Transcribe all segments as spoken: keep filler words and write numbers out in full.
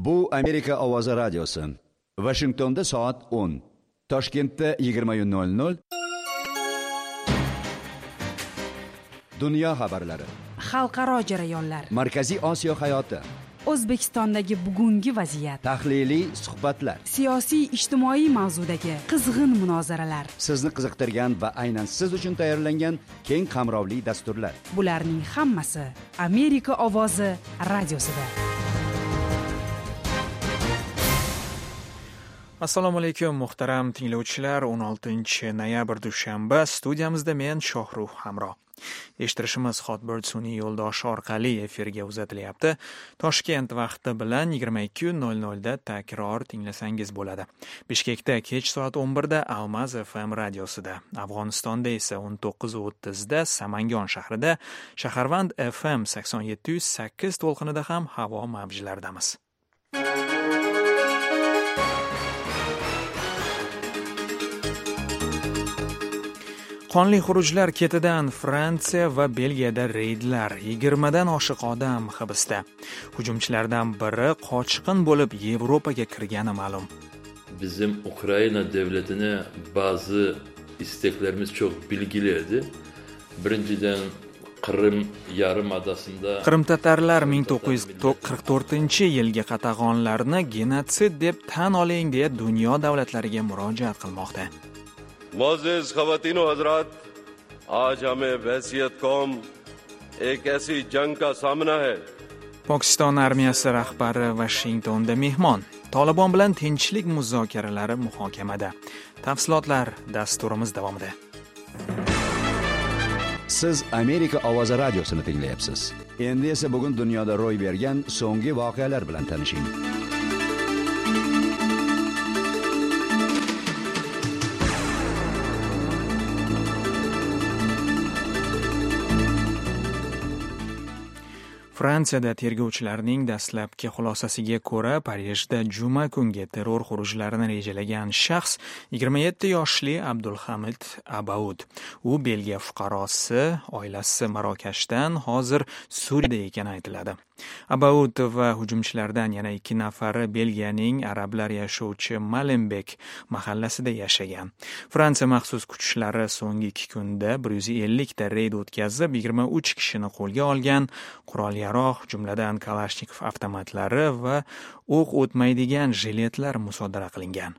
Bu Amerika ovozi radiosi. Washingtonda soat o'n. Toshkentda yigirma nol nol. Dunyo xabarlari. Xalqaro jarayonlar. Markaziy Osiyo hayoti. O'zbekistondagi bugungi vaziyat. Tahliliy suhbatlar. Siyosiy ijtimoiy mavzudagi qizg'in munozaralar. Sizni qiziqtirgan va aynan siz uchun tayyorlangan keng qamrovli dasturlar. Bularning hammasi Amerika ovozi radiosida. Assalomu alaykum muhtaram tinglovchilar. o'n oltinchi noyabr dushanba studiyamizda men Shohruh Hamro. Eshittirishimiz Hotbird sun'iy yo'ldoshi orqali efirga uzatilyapti. Toshkent vaqti bilan yigirma ikki nol nol da takror tinglasangiz bo'ladi. Bishkekda kech soat o'n birda Almaz F M radiosida, Afg'onistonda esa o'n to'qqiz o'ttiz da Samangon shahrida, Shaharvand F M sakson yetti sakkiz to'lqinida ham havo mavjlaridamiz. Qonli xurujlar ketidan Fransiya va Belgiyada reydlar, yigirmadan oshiq odam hibsda. Hujumchilardan biri qochqin bo'lib Yevropaga kirgani ma'lum. Bizim Ukrayna devletine bazı isteklerimiz çok bilgiliydi. Birinciden Qrim Yarımadasında Qrim tatarlar ming to'qqiz yuz qirq to'rtinchi yilgi qatag'onlarni genotsid deb tan oling deya dunyo davlatlariga murojaat qilmoqda. मोअज़्ज़िज़ ख़वातीन व हज़रात, आज हमें वहसियत कौम एक ऐसी जंग का सामना है. Pokiston armiyasi rahbari Washingtonda mehmon. Tolibon bilan tinchlik muzokaralari muhokamada. Tafsilotlar dasturimiz davomida. Siz Amerika ovozi radiosini tinglayapsiz. Endi esa bugun dunyoda ro'y bergan so'nggi voqealar bilan tanishing. Fransiyada tergovchilarning dastlabki xulosasiga ko'ra, Parijda juma kungi terror xurujlarini rejalagan shaxs yigirma yetti yoshli Abdulhamid Abaud. U Belgiya fuqarosi, oilasi Marokashdan, hozir Suriyada ekani aytiladi. Abaud va hujumchilardan yana ikki nafari Belgiyaning arablar yashovchi Malenbek mahallasida yashagan. Fransiya maxsus kuchlari so'nggi ikki kunda bir yuz ellik ta reyd o'tkazib, yigirma uch kishini qo'lga olgan. Qurol yarog', jumladan Kalashnikov avtomatlari va o'q o'tmaydigan jiletlar musodara qilingan.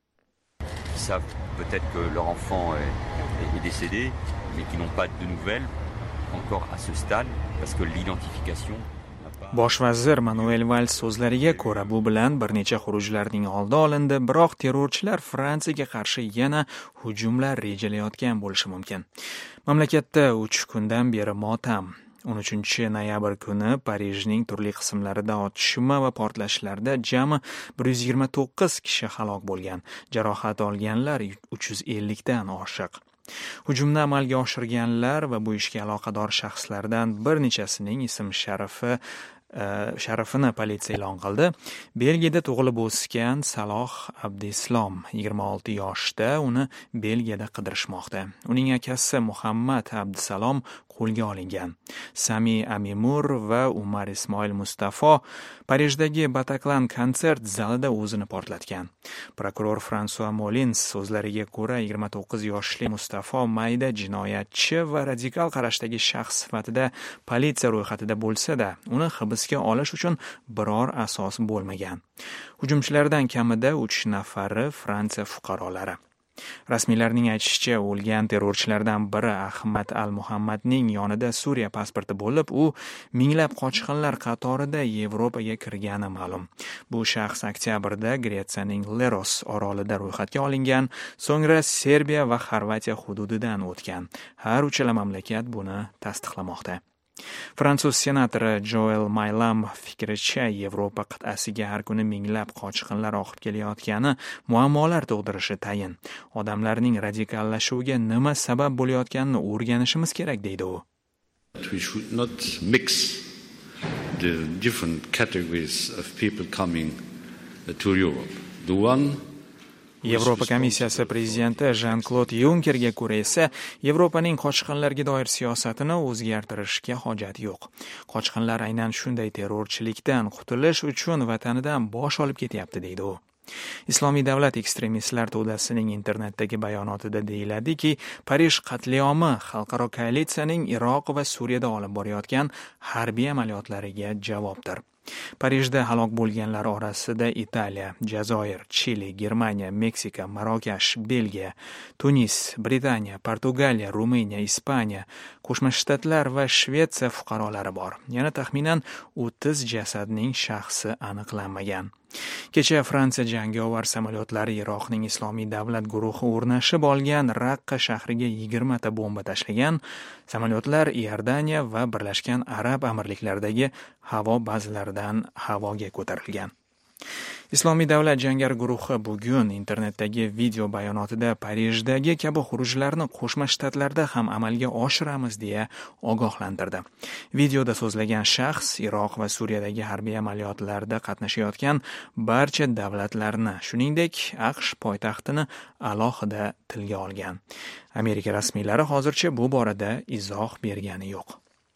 Ils savent peut-être que leur enfant est décédé, mais qui n'ont pas de nouvelles encore à ce stade, parce que l'identification Bosh vazir Manuel Valls so'zlariga ko'ra, bu bilan bir necha xurujlarning oldi olindi, biroq terrorchilar Fransiyaga qarshi yana hujumlar rejalayotgan bo'lishi mumkin. Mamlakatda uch kundan beri motam. o'n uchinchi noyabr kuni Parijning turli qismlarida otishma va portlashlarda jami bir yuz yigirma to'qqiz kishi halok bo'lgan. Jarohat olganlar uch yuz ellik dan oshiq. Hujumni amalga oshirganlar va bu ishga aloqador shaxslardan bir nechasining ism sharifi sharafini politsiya e'lon qildi. Belgiyada tug'ilib o'sgan Saloh Abdislom yigirma olti yoshda, uni Belgiyada qidirishmoqda. Uning akasi Muhammad Abdisalom qo'lga olingan. Sami Amimur va Umar Ismoil Mustafo Parijdagi Bataclan konsert zalida o'zini portlatgan. Prokuror François Molins so'zlariga ko'ra, yigirma to'qqiz yoshli Mustafo mayda jinoyatchi va radikal qarashdagi shaxs sifatida politsiya ro'yxatida bo'lsa-da, uni hibsga olish uchun biror asos bo'lmagan. Hujumchilardan kamida uch nafari Fransiya fuqarolari. Rasmiylarning aytishicha, o'lgan terrorchilardan biri Ahmad al-Muhammadning yonida Suriya pasporti bo'lib, u minglab qochqinlar qatorida Yevropaga kirgani ma'lum. Bu shaxs oktyabrda Gretsiyaning Leros orolida ro'yxatga olingan, so'ngra Serbiya va Xorvatiya hududidan o'tgan. Har uchala mamlakat buni tasdiqlamoqda. Fransuz senatori Joel Maylam fikricha, Yevropa qit'asiga har kuni minglab qochqinlar oqib kelayotgani muammolar tug'dirishi tayin. Odamlarning radikallashuviga nima sabab bo'layotganini o'rganishimiz kerak, deydi u. We should not mix the different categories of people coming to Europe. The one Yevropa komissiyasi prezidenti Jean-Claude Junckerga ko'ra esa Yevropaning qochqinlarga doir siyosatini o'zgartirishga hojat yo'q. Qochqinlar aynan shunday terrorchilikdan qutulish uchun vatanidan bosh olib ketyapti, deydi u. Islomiy davlat ekstremistlar to'dasining internetdagi bayonotida deyiladiki, Parij qatliyomi xalqaro koalitsiyaning Iroq va Suriyada olib borayotgan harbiy amaliyotlariga javobdir. Parijda halok bo'lganlar orasida Italiya, Jazoir, Chili, Germaniya, Meksika, Marokash, Belgiya, Tunis, Britaniya, Portugaliya, Ruminiya, Ispaniya, Qo'shma Shtatlar va Shvetsiya fuqarolari bor. Yana taxminan o'ttiz jasadning shaxsi aniqlanmagan. Kecha Fransiya jangovar samolyotlari Iroqning Islomiy davlat guruhi o'rnashib olgan Raqqa shahriga yigirma ta bomba tashlagan. Samolyotlar Iordaniya va Birlashgan Arab Amirliklaridagi havo bazalaridan havoga ko'tarilgan. Islomiy davlat jangar guruhi bugun internetdagi video bayonotida Parijdagi kabi xurujlarni Qo'shma Shtatlarda ham amalga oshiramiz deya ogohlantirdi. Videoda so'zlagan shaxs Iroq va Suriyadagi harbiy amaliyotlarda qatnashayotgan barcha davlatlarni, shuningdek, AQSh poytaxtini alohida tilga olgan. Amerika rasmiylari hozircha bu borada izoh bergani yo'q.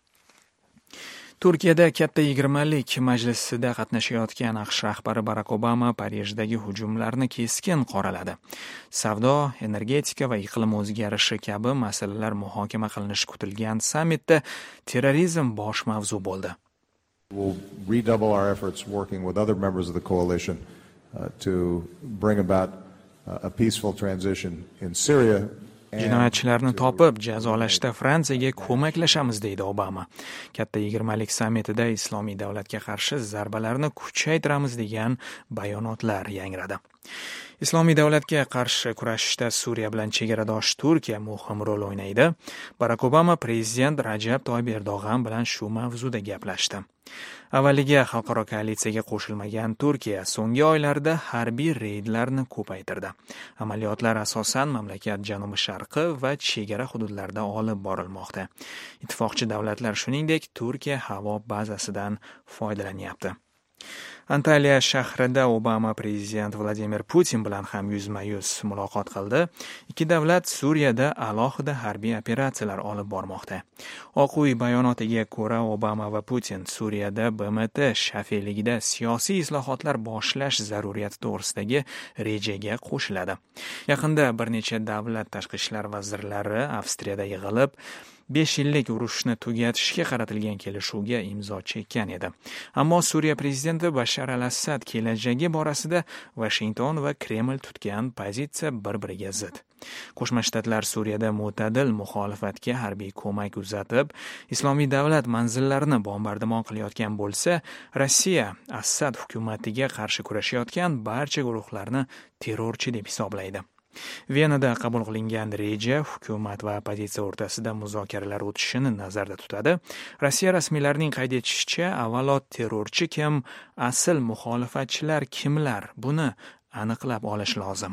Turkiyada katta yigirmalik majlisida qatnashayotgan AQSh rahbari Barack Obama Parijdagi hujumlarni keskin qoraladi. Savdo, energetika va iqlim o'zgarishi kabi masalalar muhokama qilinishi kutilgan sammitda terrorizm bosh mavzu bo'ldi. We'll redouble our efforts working with other members of the coalition uh, to bring about uh, a peaceful transition in Syria. Jinoyatchilarni topib, jazolashda Fransiyaga ko'maklashamiz, deydi Obama. Katta yigirmalik sammitida Islomiy davlatga qarshi zarbalarni kuchaytiramiz degan bayonotlar yangradi. Islomiy davlatga qarshi kurashishda Suriya bilan chegaradosh Turkiya muhim rol o'ynaydi. Barack Obama prezident Rajab Toyyib Erdo'g'an bilan shu mavzuda gaplashdi. Avvaliga xalqaro koalitsiyaga qo'shilmagan Turkiya so'nggi oylarda harbiy reydlarni ko'paytirdi. Amaliyotlar asosan mamlakat janubi-sharqi va chegara hududlarida olib borilmoqda. Ittifoqchi davlatlar shuningdek Turkiya havo bazasidan foydalanyapti. Antaliya shahrida Obama prezident Vladimir Putin bilan ham yuzma-yuz muloqot qildi. Ikki davlat Suriyada alohida harbiy operatsiyalar olib bormoqda. Oq uy bayonotiga ko'ra Obama va Putin Suriyada B M T shafiyligida siyosiy islohotlar boshlash zaruriyati to'g'risidagi rejaga qo'shiladi. Yaqinda bir necha davlat tashqi ishlar vazirlari Avstriyada yig'ilib, besh yillik urushni tugatishga qaratilgan kelishuvga imzo chekkan edi. Ammo Suriya prezidenti Bashar al-Assad kelajagi borasida Washington va Kreml tutgan pozitsiya bir-biriga zid. Qo'shma Shtatlar Suriyada mo'tadil muxolifatga harbiy ko'mak uzatib, Islomiy davlat manzillarini bombardimon qilayotgan bo'lsa, Rossiya Assad hukumatiga qarshi kurashayotgan barcha guruhlarni terrorchi deb hisoblaydi. Venada qabul qilingan reja hukumat va opozitsiya o'rtasida muzokaralar o'tishini nazarda tutadi. Rossiya rasmiylarining qayd etishicha, avvalo terrorchi kim, asl muxolifatchilar kimlar, buni aniqlab olish lozim.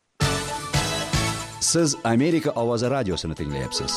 Siz Amerika ovozi radiosini tinglayapsiz.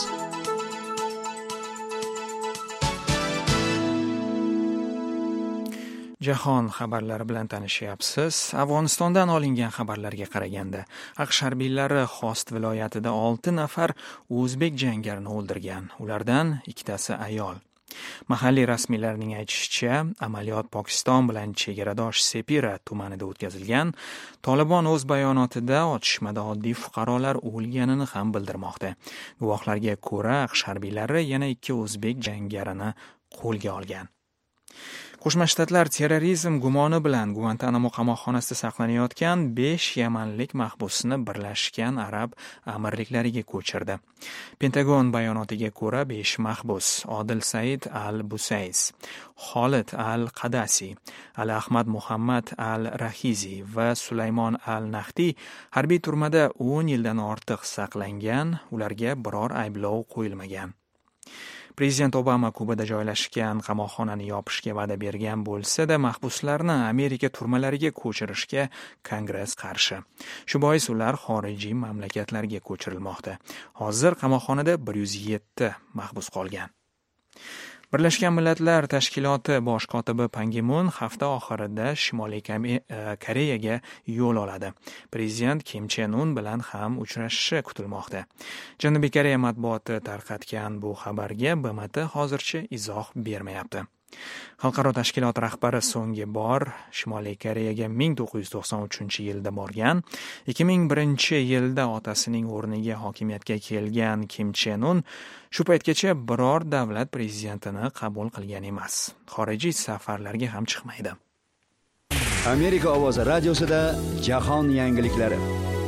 Jahon xabarlari bilan tanishyapsiz. Afg'onistondan olingan xabarlarga qaraganda, AQSh harbiylari Xost viloyatida olti nafar o'zbek jangarini o'ldirgan. Ulardan ikkitasi ayol. Mahalliy rasmiylarning aytishicha, amaliyot Pokiston bilan chegaradosh Sepira tumanida o'tkazilgan. Tolibon o'z bayonotida otishmada oddiy fuqarolar o'lganini ham bildirmoqda. Guvohlarga ko'ra, AQSh harbiylari yana ikki o'zbek jangarini qo'lga olgan. Qo'shma Shtatlar terrorizm gumoni bilan Guantanamo qamoqxonasida saqlanayotgan besh yamanlik mahbusni Birlashgan Arab Amirliklariga ko'chirdi. Pentagon bayonotiga ko'ra besh mahbus Odil Said al-Busays, Xolid al-Qadasi, Ali-Ahmad Muhammad al-Rahizi va Sulaymon al-Nahdi harbiy turmada o'n yildan ortiq saqlangan, ularga biror ayblov qo'yilmagan. Prezident Obama Kubada joylashgan qamoqxonani yopishga va'da bergan bo'lsa-da, mahbuslarni Amerika turmalariga ko'chirishga Kongress qarshi. Shu bois ular xorijiy mamlakatlarga ko'chirilmoqda. Hozir qamoqxonada bir yuz yetti mahbus qolgan. Birlashgan Millatlar Tashkiloti bosh kotibi Pan Gi Mun hafta oxirida Shimoliy Koreyaga yo'l oladi. Prezident Kim Chen Un bilan ham uchrashishi kutilmoqda. Janubiy Koreya matbuoti tarqatgan bu xabarga B M T hozircha izoh bermayapti. Xalqaro tashkilot rahbari so'nggi bor Shimoliy Koreyaga ming to'qqiz yuz to'qson uchinchi yilda borgan. ikki ming birinchi yilda otasining o'rniga hokimiyatga kelgan Kim Chen Un shu paytgacha biror davlat prezidentini qabul qilgan emas. Xorijiy safarlarga ham chiqmaydi. Amerika ovozi radiosida jahon yangiliklari.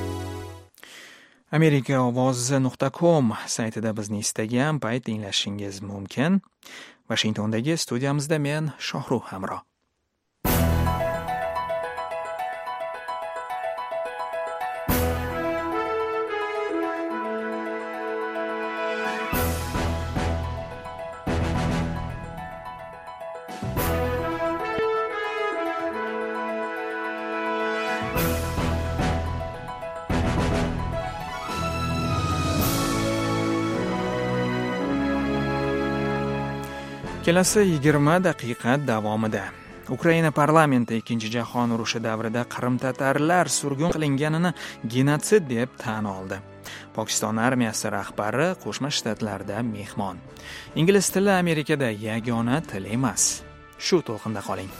amerika ovozi nuqta com saytida bizni istagan payt tinglashingiz mumkin. Washingtondagi studiyamizda men Shohruh Hamro. Kelasi yigirma daqiqa davomida Ukraina parlamenti ikkinchi jahon urushi davrida Qrim tatarlar surgun qilinganini genotsid deb tan oldi. Pokiston armiyasi rahbari Qo'shma Shtatlarda mehmon. Ingliz tili Amerikada yagona til emas. Shu to'lqinda qoling.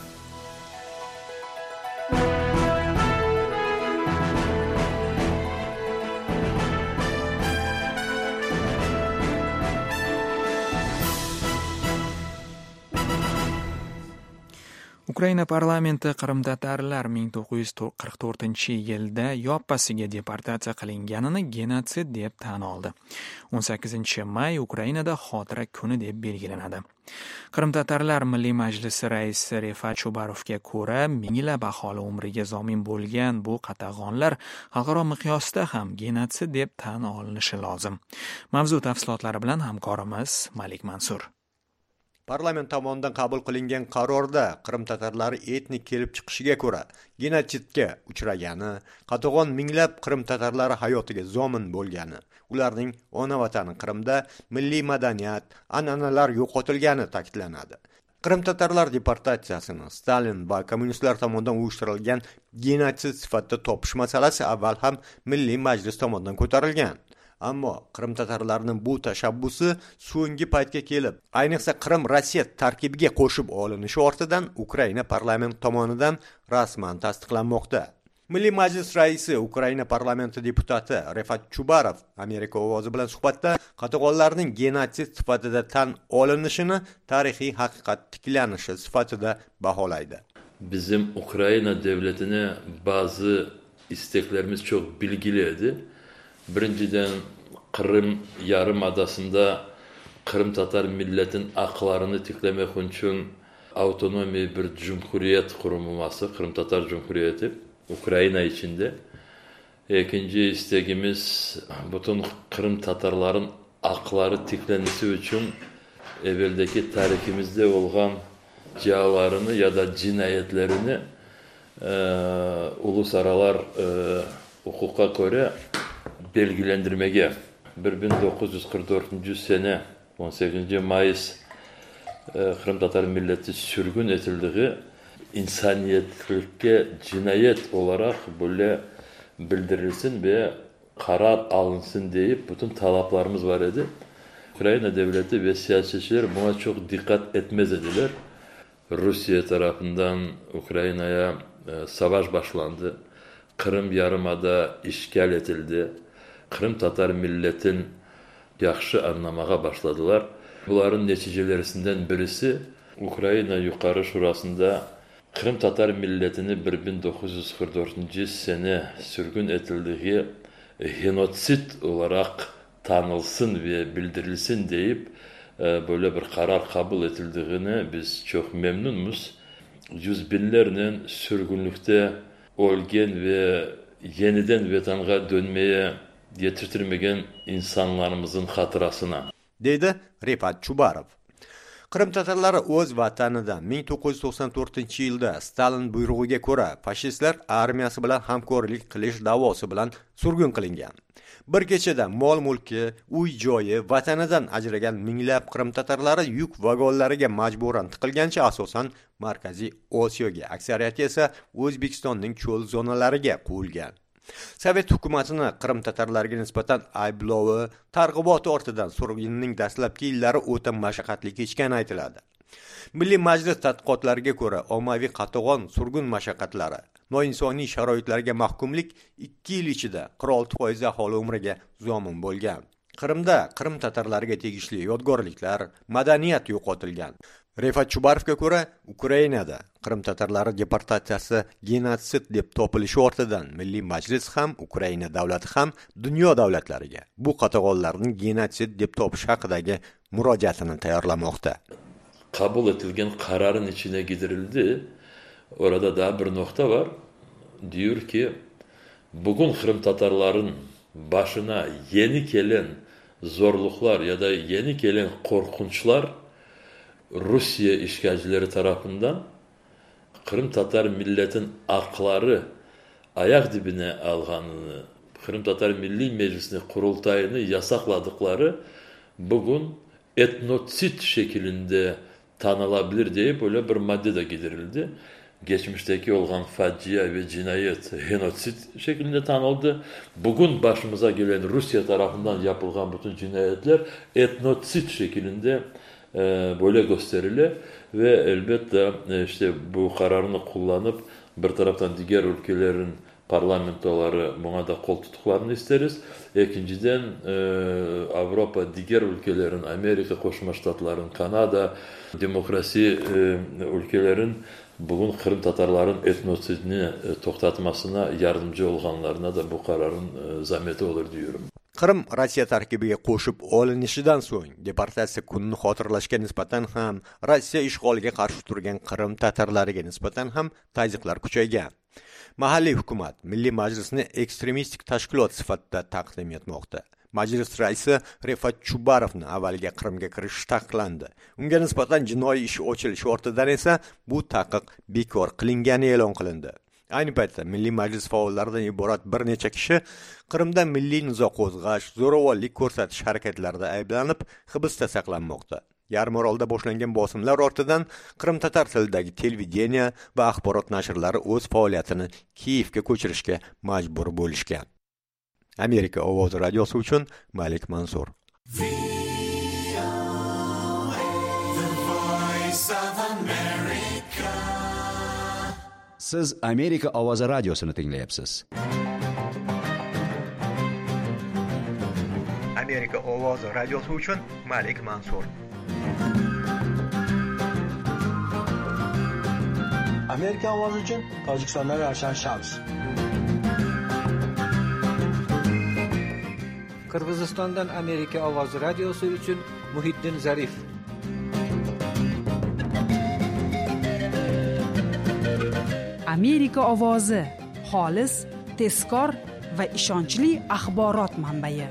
Ukraina parlamenti Qrim tatarlar ming to'qqiz yuz qirq to'rtinchi yilda yoppasiga deportatsiya qilinganini genotsid deb tan oldi. o'n sakkizinchi may Ukrainada xotira kuni deb belgilanadi. Qrim tatarlar Milliy Majlisi raisi Refat Chubarovga ko'ra, minglab aholi umriga zomin bo'lgan bu qatag'onlar xalqaro miqyosda ham genotsid deb tan olinishi lozim. Mavzu tafsilotlari bilan hamkorimiz Malik Mansur. Parlament tomonidan qabul qilingan qarorda Qrim tatarlari etnik kelib chiqishiga ko'ra genotsidga uchragani, qatag'on minglab Qrim tatarlari hayotiga zomin bo'lgani, ularning ona vatani Qrimda milliy madaniyat, an'analar yo'qotilgani ta'kidlanadi. Qrim tatarlar deportatsiyasini Stalin va kommunistlar tomonidan uyushtirilgan genotsid sifatida topish masalasi avval ham Milliy Majlis tomonidan ko'tarilgan. Ammo Qrim tatarlarining bu tashabbusi so'nggi paytga kelib, ayniqsa Qrim Rossiya tarkibiga qo'shib olinishi ortidan Ukraina parlamenti tomonidan rasman tasdiqlanmoqda. Milliy Majlis raisi Ukraina parlamenti deputati Refat Chubarov Amerika ovozi bilan suhbatda qatag'onlarning genotsid sifatida tan olinishini tarixiy haqiqat tiklanishi sifatida baholaydi. Bizim Ukraina devletine bazı isteklerimiz çok bilgiliydi. Birinciden Kırım Yarımadası'nda Kırım Tatar milletin aklarını tiklemek için otonomi bir cumhuriyet kurulması, Kırım Tatar Cumhuriyeti Ukrayna içinde. İkinci isteğimiz bütün Kırım Tatarların akları tiklenmesi için evveldeki tarihimizde olan cihalarını ya da cinayetlerini e, uluslararası e, hukuka göre belgilendirmeye bin dokuz yüz kırk dördüncü sene on sekizinci Mayıs e, Kırım Tatar milleti sürgün edildiği insaniyetlikle cinayet olarak böyle bildirilsin ve karar alınsın deyip bütün talaplarımız var idi. Ukrayna devleti ve siyasetçiler buna çok dikkat etmez ediler. Rusya tarafından Ukrayna'ya e, savaş başlandı. Kırım Yarımada işgal edildi. Kırım Tatar milletin yaxşı anlamaya başladılar. Bunların neticelerinden birisi Ukrayna Yukarı Şurası'nda Kırım Tatar milletini bin dokuz yüz kırk dördüncü sene sürgün edildiği genotsid olarak tanılsın ve bildirilsin deyip böyle bir karar kabul edildiğini biz çok memnunuz. Yüz binlerle sürgünlükte ölgen ve yeniden vatanına dönmeye getirtirmegen insanlarımızın hatırasına. Dedi Refat Chubarov. Qrim tatarlari o'z vatanidan ming to'qqiz yuz to'qson to'rtinchi yilda Stalin buyrug'iga ko'ra fashistlar armiyasi bilan hamkorlik qilish da'vosi bilan surgun qilingan. Bir kechada mol-mulki, uy-joyi, vatanidan ajragan minglab Qrim tatarlari yuk vagonlariga majburan tiqilgancha asosan Markaziy Osiyoga, aksariyati esa O'zbekistonning cho'l zonalariga quvilgan. Sovet hukumatini Qrim tatarlariga nisbatan ayblovi, targ'iboti ortidan surgunning dastlabki yillari o'ta mashaqqatli kechgani aytiladi. Milliy Majlis tadqiqotlariga ko'ra, ommaviy qatag'on surgun mashaqqatlari, noinsoniy sharoitlarga mahkumlik ikki yil ichida qirq olti foiz aholi umriga zomin bo'lgan. Qrimda Qrim tatarlariga tegishli yodgorliklar, madaniyat yo'qotilgan. Refat Chubarovga ko'ra, Ukrainada Qrim tatarlari deportatsiyasi genotsid deb topilishi ortidan Milliy Majlis ham, Ukraina davlati ham dunyo davlatlariga bu qatag'onlarning genotsid deb topish haqidagi murojaatini tayyorlamoqda. Kabul etilgen kararın içine gidirildi. Orada daha bir nokta var. Diyor ki bugün Kırım Tatarların başına yeni gelen zorluklar ya da yeni gelen korkunçlar Rusya işgalcileri tarafından Kırım Tatar milletin akları ayak dibine alganını, Kırım Tatar Milli Meclisi'nin kurultayını yasakladıkları bugün etnosit şeklinde tanılabilir diye böyle bir madde de giderildi. Geçmişteki olan facia ve cinayet, genotsit şeklinde tanıldı. Bugün başımıza gelen Rusya tarafından yapılan bütün cinayetler etnosit şeklinde e, böyle gösterilir. Ve elbette e, işte bu kararını kullanıp bir taraftan diğer ülkelerin parlamentoları buna da kol tutuklarını isteriz. İkinciden e, Avrupa diğer ülkelerin, Amerika Koşma Ştatların, Kanada, demokrasi e, ülkelerin bugün Kırım Tatarların etnosidini e, toktatmasına yardımcı olanlarına da bu kararın e, zahmeti olur diyorum. Qrim Rossiya tarkibiga qo'shib olinishidan so'ng deportatsiya kunini xotirlashga nisbatan ham Rossiya ishg'oliga qarshi turgan Qrim tatarlariga nisbatan ham tazyiqlar kuchaygan. Mahalliy hukumat Milliy Majlisni ekstremistik tashkilot sifatida taqdim etmoqda. Majlis raisi Refat Chubarovni avvaliga Qrimga kirish taqiqlandi. Unga nisbatan jinoiy ish ochilishi ortidan esa bu taqiq bekor qilingani e'lon qilindi. Ayni paytda Milliy Majlis faollaridan iborat bir necha kishi Qrimda milliy nizo qo'zg'ash, zo'ravonlik ko'rsatish harakatlarida ayblanib, hibsda saqlanmoqda. Yarmorolda boshlangan bosimlar ortidan Qrim tatar tilidagi televideniya va axborot nashrlari o'z faoliyatini Kiyevga ko'chirishga majbur bo'lishgan. Amerika ovozi radiosi uchun Malik Mansur. Siz Amerika ovozi radiosini tinglayapsiz. Amerika ovozi radiosi uchun Malik Mansur. Amerika ovozi uchun Tojikistondan Ravshan Shams. Qirg'izistondan Amerika ovozi radiosi uchun Muhiddin Zarif. Amerika ovozi xolis, tezkor va ishonchli axborot manbai.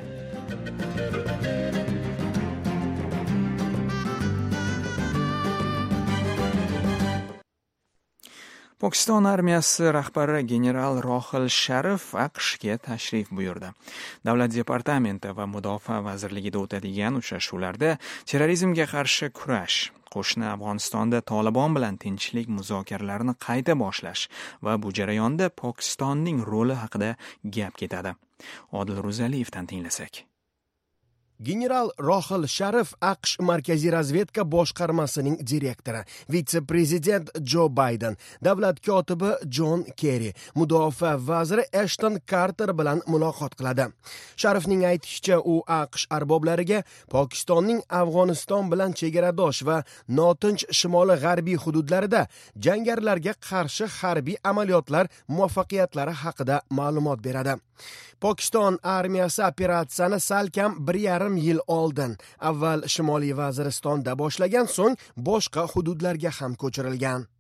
Pokiston armiyasi rahbari general Rohil Sharif AQShga tashrif buyurdi. Davlat departamenti va mudofaa vazirligida o'tadigan uchrashuvlarda terrorizmga qarshi kurash, qo'shni Afg'onistonda Tolibon bilan tinchlik muzokaralarini qayta boshlash va bu jarayonda Pokistonning roli haqida gap ketadi. Odil Ro'zaliyevdan tinglasak. General Rohil Sharif AQSh Markaziy razvedka boshqarmasining direktori, vitse-prezident Jo Bayden, davlat kotibi Jon Kerri, mudofaa vaziri Ashton Carter bilan muloqot qiladi. Sharifning aytishicha, u AQSh arboblariga Pokistonning Afg'oniston bilan chegaradosh va notinch shimoliy g'arbiy hududlarida jangarilarga qarshi harbiy amaliyotlar muvaffaqiyatlari haqida ma'lumot beradi. Pokiston armiyasi operatsiyani salkam bir yarim yil oldin avval Shimoliy Vaziristonda boshlagan, so'ng boshqa hududlarga ham ko'chirilgan.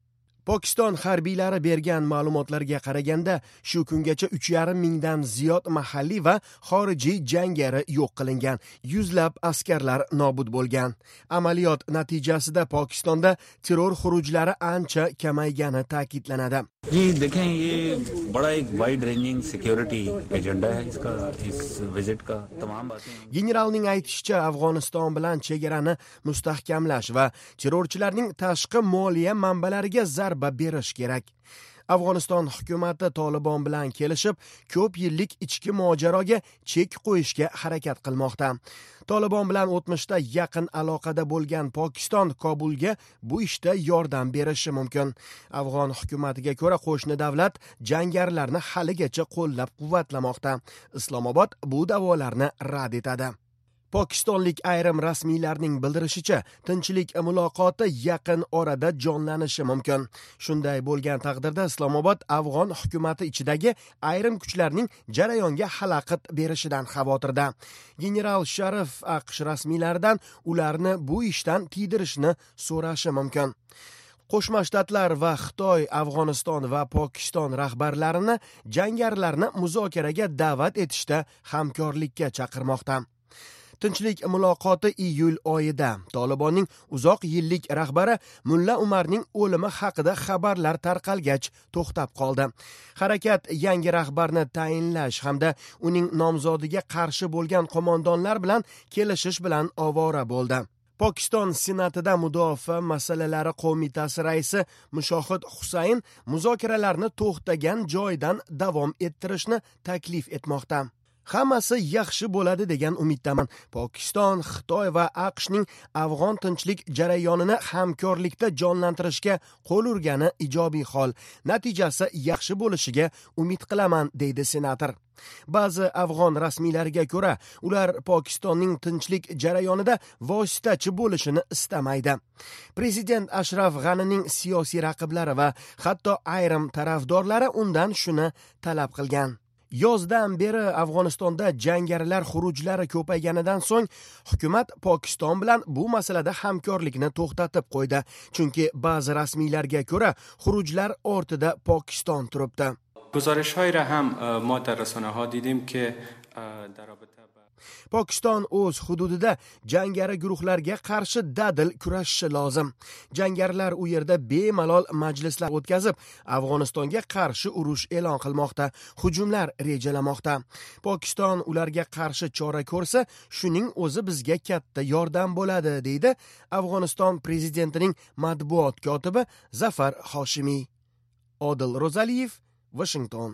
Pokiston harbiylari bergan ma'lumotlarga qaraganda, shu kungacha uch yarim mingdan ziyod mahalliy va xorijiy jangari yo'q qilingan, yuzlab askarlar nobud bo'lgan. Amaliyot natijasida Pokistonda terror xurujlari ancha kamaygani ta'kidlanadi. जी देखें ये बड़ा एक wide ranging security agenda है इसका इस विजिट का तमाम बातें Generalning aytishicha, Afg'oniston bilan chegarani mustahkamlash va terrorchilarning tashqi moliya manbalariga zarba berish kerak. Afg'oniston hukumati Tolibon bilan kelishib, ko'p yillik ichki mojaroga chek qo'yishga harakat qilmoqda. Tolibon bilan o'tmishda yaqin aloqada bo'lgan Pokiston Kobulga bu ishda yordam berishi mumkin. Afg'on hukumatiga ko'ra, qo'shni davlat jangarilarni haligacha qo'llab-quvvatlamoqda. Islomobod bu da'volarni rad etadi. Pokistonlik ayrim rasmiylarning bildirishicha, tinchlik muloqoti yaqin orada jonlanishi mumkin. Shunday bo'lgan taqdirda Islomobod Afg'on hukumati ichidagi ayrim kuchlarning jarayonga xalaqit berishidan xavotirda. General Sharif AQSh rasmiylaridan ularni bu ishdan tiydirishni so'rashi mumkin. Qo'shma Shtatlar va Xitoy Afg'oniston va Pokiston rahbarlarini jangarilarni muzokaraga da'vat etishda hamkorlikka chaqirmoqda. Tinchlik muloqoti iyul oyida Tolibonning uzoq yillik rahbari Mulla Umarning o'limi haqida xabarlar tarqalgach to'xtab qoldi. Harakat yangi rahbarni tayinlash hamda uning nomzodiga qarshi bo'lgan qo'mondonlar bilan kelishish bilan ovora bo'ldi. Pokiston Senatida Mudofaa masalalari qo'mitasi raisi Mushohid Husayn muzokaralarni to'xtagan joydan davom ettirishni taklif etmoqda. Hammasi yaxshi bo'ladi degan umiddaman. Pokiston, Xitoy va AQShning Afg'on tinchlik jarayonini hamkorlikda jonlantirishga qo'l urgani ijobiy hol. Natijasi yaxshi bo'lishiga umid qilaman, deydi senator. Ba'zi afg'on rasmiylariga ko'ra, ular Pokistonning tinchlik jarayonida vositachi bo'lishini istamaydi. Prezident Ashraf G'anining siyosiy raqiblari va hatto ayrim tarafdorlari undan shuni talab qilgan. Yozdan beri Afg'onistonda jangarilar xurujlari ko'payganidan so'ng hukumat Pokiston bilan bu masalada hamkorlikni to'xtatib qo'ydi. Chunki ba'zi rasmiylarga ko'ra, xurujlar ortida Pokiston turibdi. گزارش‌هایی را هم ما در رسانه‌ها دیدیم که در رابطه Pokiston o'z hududida jangari guruhlarga qarshi dadil kurashishi lozim. Jangarilar u yerda bemalol majlislar o'tkazib, Afg'onistonga qarshi urush e'lon qilmoqda, hujumlar rejalamoqda. Pokiston ularga qarshi chora ko'rsa, shuning o'zi bizga katta yordam bo'ladi, deydi Afg'oniston prezidentining matbuot kotibi Zafar Hoshimiy. Odil Ro'zaliyev, Washington.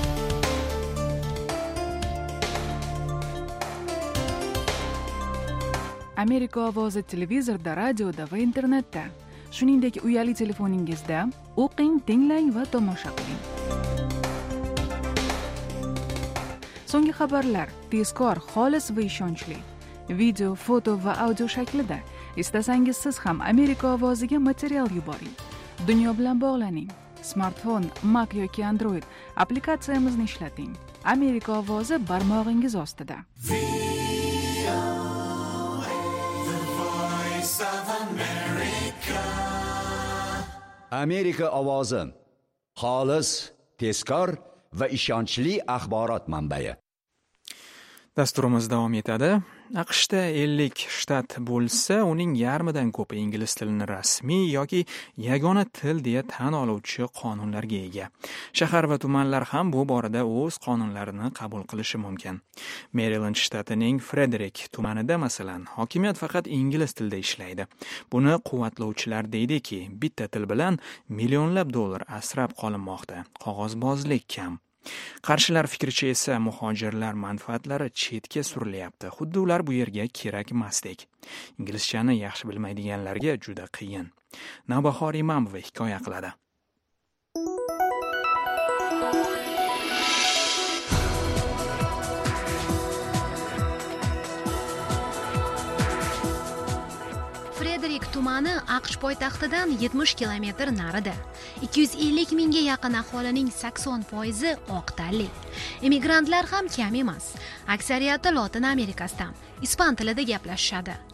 Amerika ovozi televizorda, radioda va internetda, shuningdek uyali telefoningizda o'qing, tinglang va tomosha qiling. So'nggi xabarlar tezkor, xolis va ishonchli. Video, foto va audio shaklida. Istasangiz siz ham Amerika ovoziga material yuboring. Dunyo bilan bog'laning. Smartfon, Mac yoki Android applikatsiyamizni ishlating. Amerika ovozi barmog'ingiz ostida. Amerika ovozi xolis, tezkor va ishonchli axborot manbai. Dasturimiz davom etadi. AQShda ellik shtat bo'lsa, uning yarmidan ko'pi ingliz tilini rasmiy yoki yagona til deya tan oluvchi qonunlarga ega. Shahar va tumanlar ham bu borada o'z qonunlarini qabul qilishi mumkin. Maryland shtatining Frederick tumanida masalan, hokimiyat faqat ingliz tilida ishlaydi. Buni quvvatlovchilar deydiki, bitta til bilan millionlab dollar asrab qolinmoqda. Qog'ozbozlik kam. Qarshilar fikricha esa muhojirlar manfaatlari chetga surilyapti. Xuddi ular bu yerga kerak emasdek. Inglizchani yaxshi bilmaydiganlarga juda qiyin. Navbahor Imamova hikoya qiladi. Frederick tumani AQSh poytaxtidan yetmish kilometr narida. ikki yuz ellik mingga yaqin aholining sakson foizi oq tanli. Immigrantlar ham kam emas. Aksariyati Lotin Amerikasidan, ispan tilida gaplashishadi.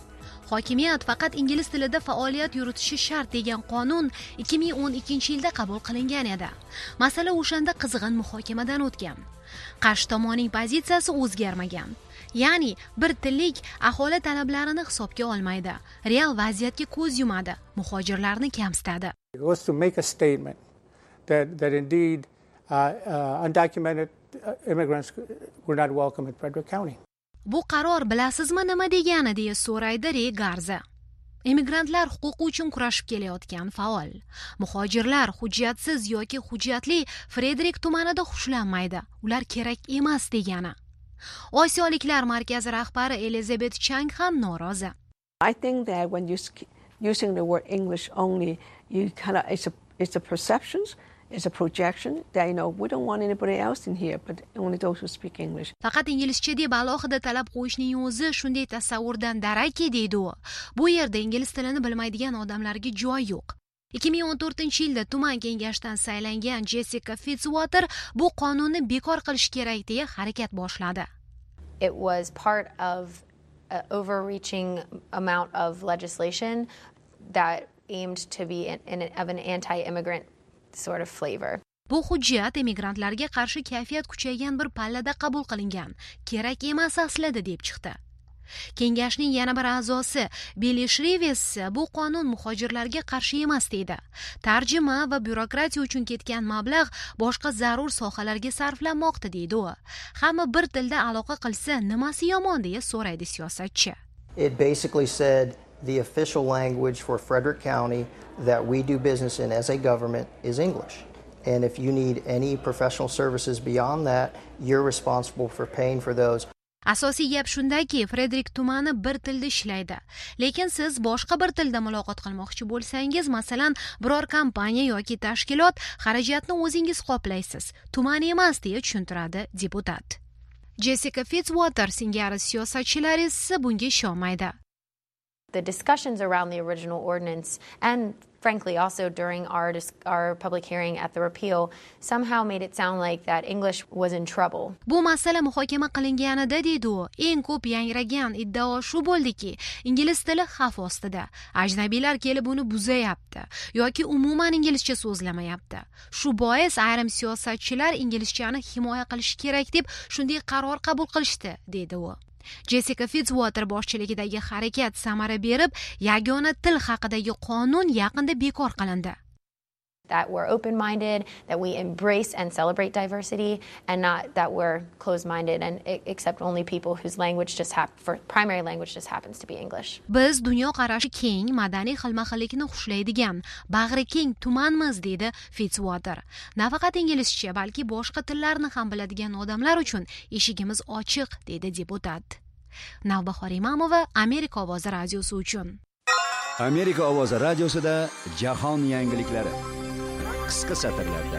hokimiyat faqat ingliz tilida faoliyat yuritishi shart degan qonun ikki ming o'n ikkinchi yilda qabul qilingan edi. Masala o'shanda qizg'in muhokamadan o'tgan. Qarshi tomonning pozitsiyasi o'zgarmagan. Ya'ni bir tillik aholi talablarini hisobga olmaydi, real vaziyatga ko'z yumadi, muhojirlarni kamsitadi. It was to make a statement that that indeed uh, uh, undocumented immigrants were not welcome in Frederick County. Bu qaror bilasizmi nima degani deya so'raydi Rey Garza. Immigrantlar huquqi uchun kurashib kelayotgan faol. Muhojirlar hujjatsiz yoki hujjatli Frederick tumanida xushlanmaydi. Ular kerak emas degani. Osiyoliklar markazi rahbari Elizabeth Chang ham norozi. I think that when you using the word English only, you kind of it's a it's a perceptions. It's a projection that, you know, we don't want anybody else in here, but only those who speak English. Faqat inglizcha deb alohida talab qo'yishning o'zi shunday tasavvurdan darakki deydi u. Bu yerda ingliz tilini bilmaydigan odamlarga joy yo'q. ikki ming o'n to'rtinchi yilda tuman kengashdan saylangan Jessica Fitzwater bu qonunni bekor qilish kerak deya harakat boshladi. It was part of an overreaching amount of legislation that aimed to be in, in, of an anti-immigrant sort of flavor. Bu hujjat emigrantlarga qarshi kayfiyat kuchaygan bir pallada qabul qilingan, kerak emas aslida deb chiqdi. Kengashning yana bir a'zosi Billy Shrives bu qonun muhojirlarga qarshi emas deydi. Tarjima va byurokratiya uchun ketgan mablag' boshqa zarur sohalarga sarflanmoqda deydi u. Hamma bir tilda aloqa qilsa nimasi yomon deya so'raydi siyosatchi. It basically said the official language for Frederick County that we do business in as a government is English. And if you need any professional services beyond that, you're responsible for paying for those. Asosiy gap shundaki, Frederick tumani bir tilda ishlaydi. Lekin siz boshqa bir tilda muloqot qilmoqchi bo'lsangiz, masalan, biror kompaniya yoki tashkilot xarajatni o'zingiz qoplaysiz. Tuman emas deya tushuntiradi deputat. Jessica Fitzwater singari siyosatchilar esa bunga ishonmaydi. The discussions around the original ordinance and frankly also during our our public hearing at the repeal somehow made it sound like that English was in trouble. Bu masala muhokama qilinganida deydi u, eng ko'p yangragan iddao shu bo'ldiki, ingliz tili xavf ostida. Ajnabiylar kelib uni buzayapti yoki umuman inglizcha so'zlamayapti. Shu bois ayrim siyosatchilar inglizchani himoya qilish kerak deb shunday qaror qabul qilishdi, deydi u. Jessica Fitzwater boshchiligidagi harakat samara berib, yagona til haqidagi qonun yaqinda bekor qilindi. That we're open-minded, that we embrace and celebrate diversity, and not that we're closed-minded and accept only people whose language just hap- for primary language just happens to be English. Biz dunyo qarashi keng, madaniy xilma-xillikni xushlaydigan, bag'ri keng tumanmiz, dedi Fitzwater. Nafaqat inglizcha, balki boshqa tillarni ham biladigan odamlar uchun eshigimiz ochiq, dedi deputat. Navbahor Imamova, Amerika ovozi radiosi uchun. Amerika ovozi radiosida jahon yangiliklari qisqa satrlarda.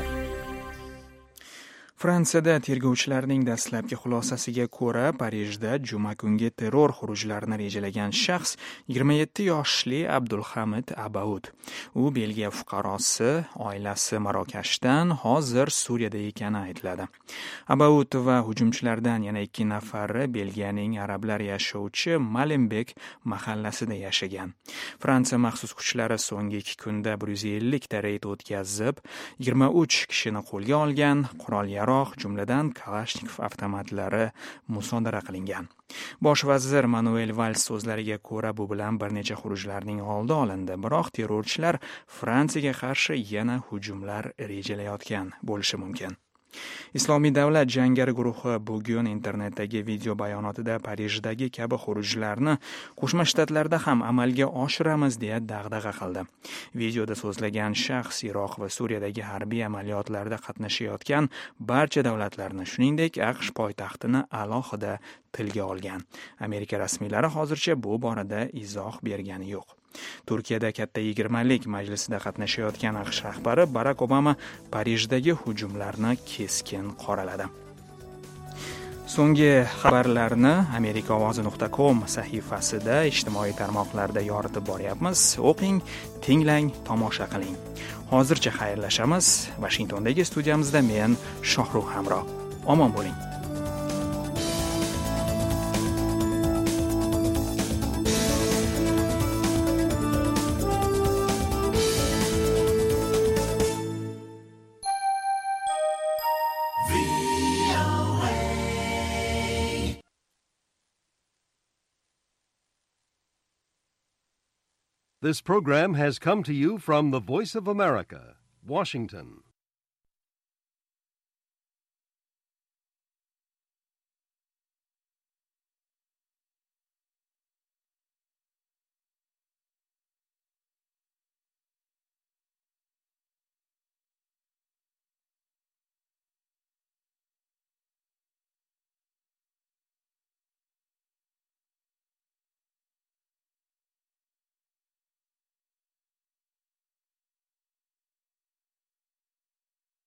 Fransiyada tergovchilarning dastlabki xulosasiga ko'ra, Parijda juma kungi terror xurujlarini rejalagan shaxs yigirma yetti yoshli Abdulhamid Abaud. U Belgiya fuqarosi, oilasi Marokashdan, hozir Suriyada ekani aytiladi. Abaud va hujumchilardan yana ikki nafari Belgiyaning arablar yashovchi Malenbek mahallasida yashagan. Fransiya maxsus kuchlari so'nggi ikki kunda bir yuz ellik ta reyd o'tkazib, yigirma uch kishini qo'lga olgan, qurol jumladan Kalashnikov avtomatlari musodara qilingan. Bosh vazir Manuel Valls so'zlariga ko'ra, bu bilan bir necha xurujlarning oldi olindi, biroq terrorchilar Fransiyaga qarshi yana hujumlar rejalayotgan bo'lishi mumkin. Islomiy davlat jangari guruhi bugun internetdagi video bayonotida Parijdagi kabi xurujlarni Qo'shma Shtatlarda ham amalga oshiramiz deya dag'dag'a qildi. Videoda so'zlagan shaxs Iroq va Suriyadagi harbiy amaliyotlarda qatnashayotgan barcha davlatlarni, shuningdek AQSh poytaxtini alohida tilga olgan. Amerika rasmiylari hozircha bu borada izoh bergani yo'q. Turkiyada katta yigirmalik majlisida qatnashayotgan AQSh rahbari Barack Obama Parijdagi hujumlarni keskin qoraladi. So'nggi xabarlarni amerika ovozi nuqta com sahifasida, ijtimoiy tarmoqlarda yoritib boryapmiz. O'qing, tinglang, tomosha qiling. Hozircha xayrlashamiz. Washingtondagi studiyamizda men Shohruh Hamro. Omon bo'ling. This program has come to you from the Voice of America, Washington.